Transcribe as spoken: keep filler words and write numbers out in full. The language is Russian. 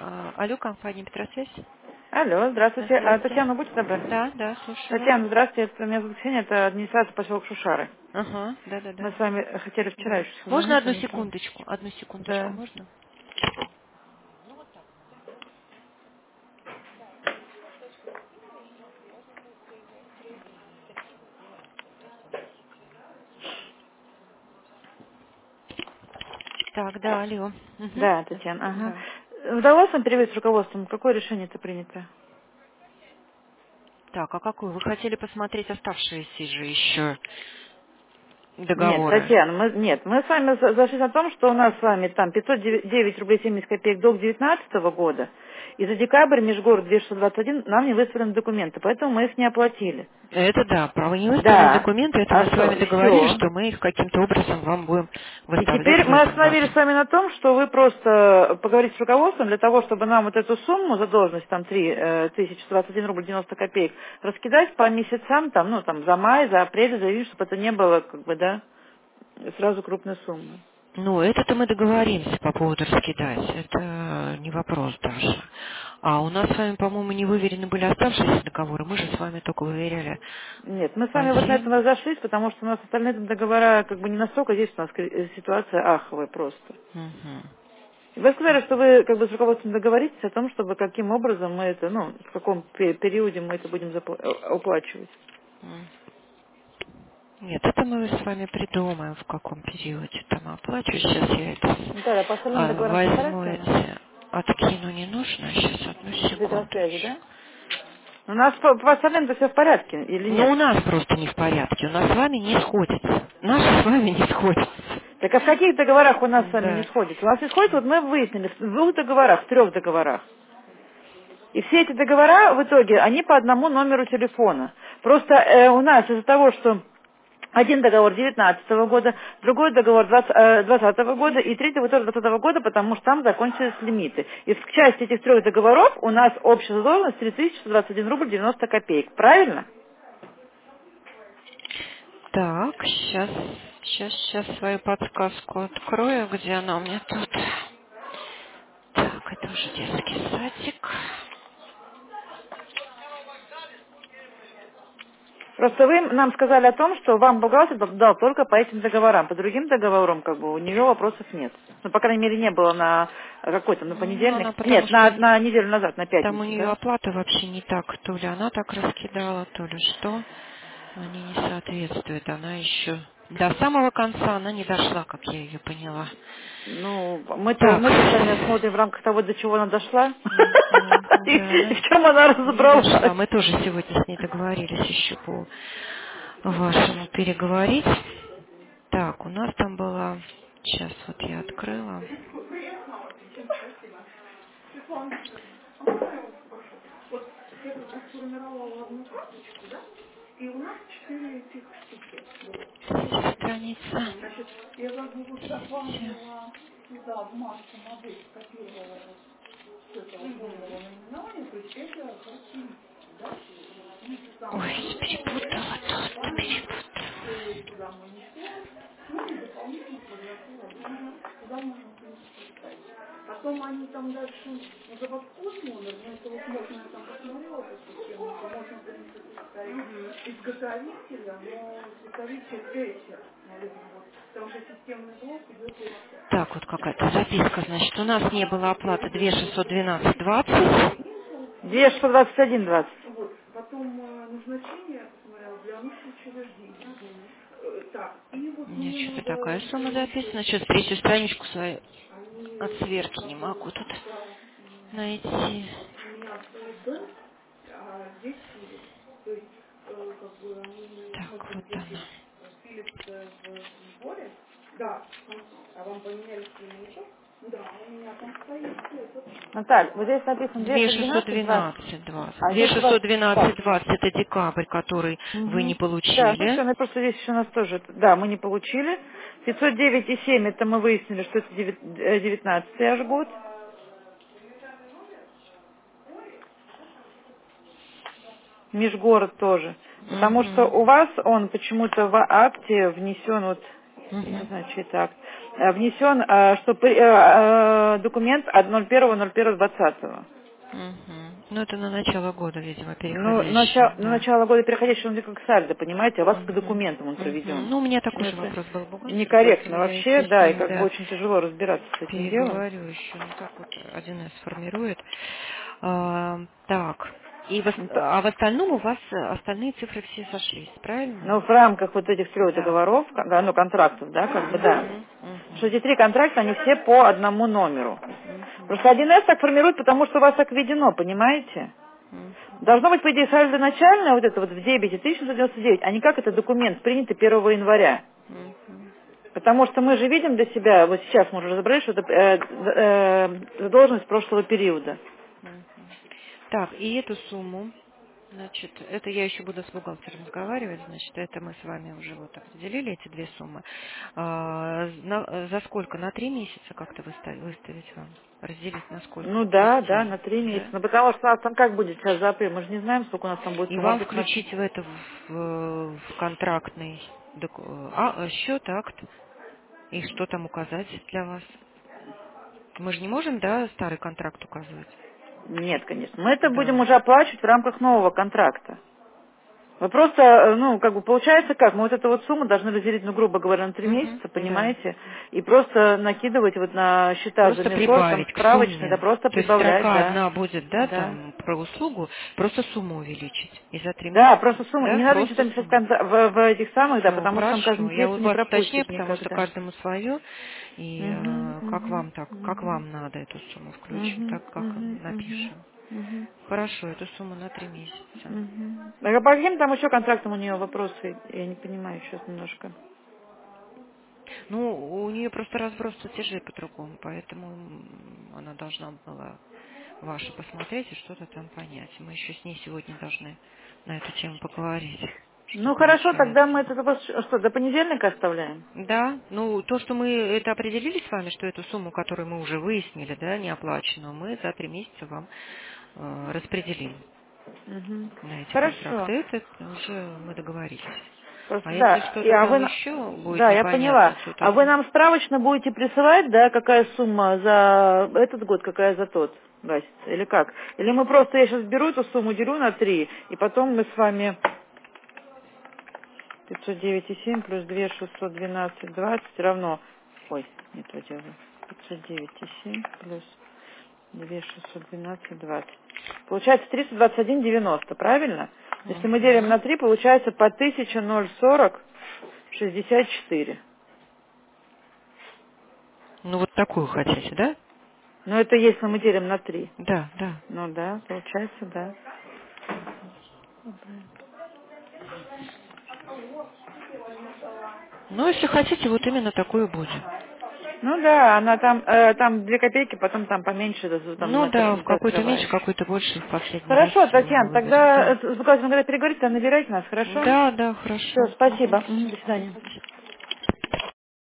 А, Алло, компания Петросвязь. Алло, здравствуйте. А, Здравствуйте. Татьяна, будьте добры. Да, да, слушаю вас. Татьяна, здравствуйте. Это меня зовут Ксения, это администрация поселка Шушары. Ага, да, да, Мы да. с вами хотели вчера Да. еще Можно созвониться, одну не смогли. секундочку? Одну секундочку, Да. можно? Так, да, алло. Мгм. Да, Татьяна, ага. Да. Удалось вам перевести с руководством? Какое решение это принято? Так, а какую? Вы хотели посмотреть оставшиеся же еще Нет, договоры? Татьяна, мы, нет, мы с вами за- зашлись на том, что у нас с вами там пятьсот девять рублей семьдесят копеек долг девятнадцатого года, и за декабрь межгород двести двадцать один нам не выставлены документы, поэтому мы их не оплатили. Это да, право не выставленные Да, документы, это а мы с вами договорились, все. что мы их каким-то образом вам будем И выставлять теперь в мы этом остановились году. с вами на том, что вы просто поговорите с руководством для того, чтобы нам вот эту сумму, задолженность, там, три тысячи двадцать один рубль девяносто копеек, раскидать по месяцам, там, ну, там, за май, за апрель, за июнь, чтобы это не было, как бы, да, сразу крупной суммы. Ну, это-то мы договоримся по поводу раскидать. Это не вопрос даже. А у нас с вами, по-моему, не выверены были оставшиеся договоры. Мы же с вами только выверяли Нет, мы с вами вот на этом один. разошлись, потому что у нас остальные там договора, как бы, не настолько, здесь у нас кри- э, ситуация аховая просто. Мгм. Вы сказали, что вы, как бы, с руководством договоритесь о том, чтобы каким образом мы это, ну, в каком пе- периоде мы это будем запла- э, уплачивать. М. Нет, это мы с вами придумаем, в каком периоде там оплачу. Сейчас я это с- Да, да, по остальным а, договорам все в возьму порядке у нас? эти, откину не нужно. Сейчас, одну Ветросвязи, да? секундочку. У нас по, по остальным-то все в порядке или Ну, нет? у нас просто не в порядке. У нас с вами не сходится. Наши с вами не сходятся. Так а в каких договорах у нас с вами не Да. сходится? У нас не сходится, вот мы выяснили, в двух договорах, в трех договорах. И все эти договора в итоге, они по одному номеру телефона. Просто э, у нас из-за того, что один договор девятнадцатого года, другой договор двадцатого года и третий вот тоже двадцатого года, потому что там закончились лимиты. И в части этих трех договоров у нас общая задолженность три тысячи сто двадцать один рубль девяносто копеек. Правильно? Так, сейчас, сейчас, сейчас свою подсказку открою, где она у меня тут. Так, это уже детский садик. Просто вы нам сказали о том, что вам бухгалтер дал только по этим договорам. По другим договорам, как бы, у нее вопросов нет. Ну, по крайней мере, не было на какой-то, на Ну, понедельник. она потому Нет, на, что на неделю назад, на там у пятницу, нее да? оплата вообще не так, то ли она так раскидала, то ли что. Они не соответствуют. Она еще до самого конца она не дошла, как я ее поняла. Ну, мы-то, Так. мы-то с вами смотрим в рамках того, до чего она дошла. Мгм. И Да, и она в чем она не дошла. разобралась. Мы тоже сегодня с ней договорились еще по вашему переговорить. Так, у нас там была... Сейчас вот я открыла. Третья страница. Третья. Ой, перепутала тут, перепутала. Так, вот какая-то записка, значит, у нас не было оплаты две тысячи шестьсот двенадцать двадцать. две тысячи сто двадцать один двадцать. Нет, что-то такая сумма записана. Сейчас третью страничку свою от сверки не могу тут найти. Так, вот она. Наталья, вот здесь написано Две двести тысячи шестьсот двенадцать двадцать. двенадцать двадцать. А Две здесь тысячи у вас... шестьсот двенадцать двадцать это декабрь, который вы не Мгм. Да, ну все, получили. ну просто здесь еще у нас тоже, это- да, мы не получили. пятьсот девять и семь, это мы выяснили, что это девятнадцатый аж год. Межгород тоже. Потому что Угу. у вас он почему-то в акте внесен вот... Мгм. не знаю, чей это акт, э, внесен, э, что при- э, э, документ от ноль первого ноль первого двадцатого. Мгм. Ну, это на начало года, видимо, Ну, переходящее, начало, на да. начало года переходящий, он как сальдо, понимаете, а у вас к Мгм. документам он Мгм. проведен. Ну, у меня В такой же смысле, вопрос был бухгалтер, некорректно поэтому я, вообще, да, и естественно, как бы да, очень тяжело разбираться с этим делом. переговорю еще. Ну, так вот один эс формирует. А, так. И в ос- Ну, т- а в остальном у вас э, остальные цифры все сошлись, правильно? ну, в рамках вот этих трех Да. договоров, как- да, ну, контрактов, да, как бы, да. Мгм. Что Мгм. эти три контракта, они все по одному номеру. Мгм. Просто один эс так формирует, потому что у вас так введено, понимаете? Мгм. Должно быть, по идее, сальдо начальное, вот это вот в дебете тысяча девятьсот девяносто девять, а не как это документ, принятый первого января. Мгм. Потому что мы же видим для себя, вот сейчас мы уже разобрались, что это э, э, задолженность прошлого периода. Мгм. Так, и эту сумму, значит, это я еще буду с бухгалтером разговаривать, значит, это мы с вами уже вот определили эти две суммы. А, на- за сколько? На три месяца как-то выставить, выставить вам? Разделить на сколько Ну да, да, частей, на три месяца. да? Ну потому что у нас там как будет сейчас за апрель, мы же не знаем, сколько у нас там будет, И может вам быть, на... включить в это в, в контрактный доку- а, счет, акт, и что там указать для вас? Мы же не можем, да, старый контракт указывать? Нет, конечно. Мы это будем Да. уже оплачивать в рамках нового контракта. Вы просто, э, ну, как бы получается как, мы вот эту вот сумму должны разделить, ну, грубо говоря, на три Мгм. месяца, Да. понимаете, и просто накидывать вот на счета за Просто Мирфор, там прибавить к справочные, да, сумме. просто То есть прибавлять, строка да, одна будет, да, да. там, про услугу, просто сумму увеличить. И за три Да, месяца, просто сумма, и да, не надо ничего просто там писать в, сумму. конца- в- в этих самых, да, Все, потому что там каждый хорошо. Я месяц у не вас уточняю, пропустишь потому что никогда. каждому свое. И Мгм, э, как мгм, вам так, как мгм, вам надо эту сумму включим, мгм, так как мгм, мгм, напишем. мгм, Хорошо, эту сумму на три месяца. мгм. А по каким там еще контрактам у нее вопросы? Я не понимаю сейчас немножко. Ну, у нее просто разброс платежей по-другому, поэтому м, она должна была ваши посмотреть и что-то там понять. Мы еще с ней сегодня должны на эту тему поговорить, что Ну хорошо, тогда получается. мы это вопрос- что, до понедельника оставляем? Да, ну то, что мы это определили с вами, что эту сумму, которую мы уже выяснили, да, неоплаченную, мы за три месяца вам э, распределим Мгм. на эти Хорошо. контракты. Это уже мы договорились. Просто А если да, и, что-то а там вы, на- еще будет да, я поняла. непонятно, то А вы тогда. нам справочно будете присылать, да, какая сумма за этот год, какая за тот гасится, или как? Или мы просто, я сейчас беру эту сумму, делю на три, и потом мы с вами пятьсот девять и семь плюс две шестьсот двенадцать двадцать равно, ой, не то делаю, пятьсот девять и семь плюс две шестьсот двенадцать двадцать. Получается триста двадцать один девяносто, правильно? Если мы делим на Мгм. три, получается по тысяча ноль сорок шестьдесят четыре. Ну вот такую хотите, да? Но это если мы делим на три. Да, да. Ну да, получается, да. Ну, если хотите, вот именно такую будет. Ну да, она там, э, там две копейки, потом там поменьше, да, там Ну это да, в это какой-то меньше, открываешь. какой-то больше в последний раз Хорошо, мы Татьяна, выберем. тогда Да. э, с бухгалтером, когда переговорите, набирайте нас, хорошо? Да, да, Все, хорошо. спасибо. Мгм. Мгм, до Всё. свидания.